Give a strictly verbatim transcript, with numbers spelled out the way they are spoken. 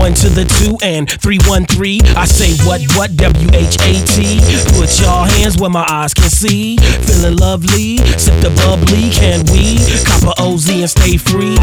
one to the two and three one three. I say what what W H A T. Put your hands where my eyes can see. Feeling lovely, sip the bubbly, can we? Copper O Z and stay free.